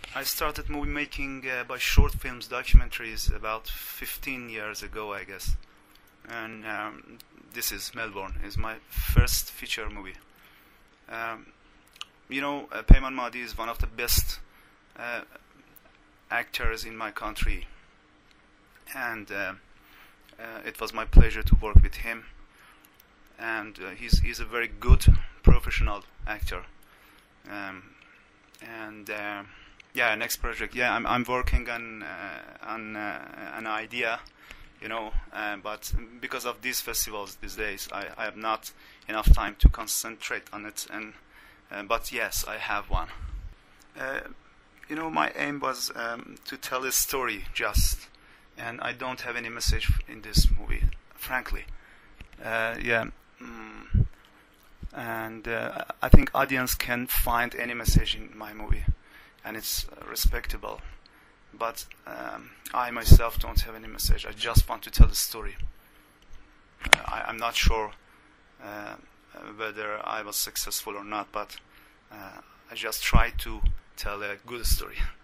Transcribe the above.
I started movie making by short films, documentaries about 15 years ago, I guess. And this is Melbourne. Is my first feature movie. Peyman Madi is one of the best actors in my country, and it was my pleasure to work with him. And he's a very good professional actor. Next project. Yeah, I'm working on an idea, but because of these festivals these days, I have not enough time to concentrate on it. But yes, I have one. My aim was to tell a story and I don't have any message in this movie, frankly. And I think audience can find any message in my movie, and it's respectable. But I myself don't have any message. I just want to tell the story. I'm not sure whether I was successful or not, but I just tried to tell a good story.